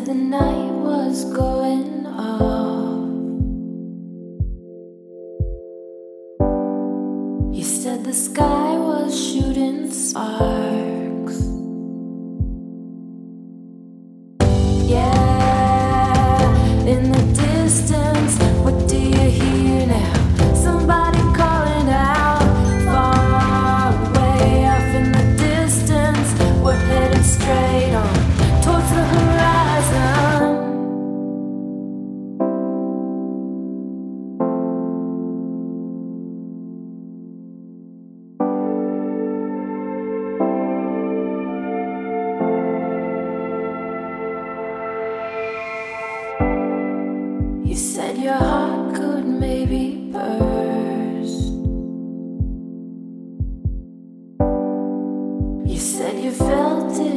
the night was going off. You said the sky was shooting sparks. Yeah, in the distance, what do you hear now? Somebody calling out. Far away off in the distance, we're headed straight on towards the horizon. You said your heart could maybe burst. You said you felt it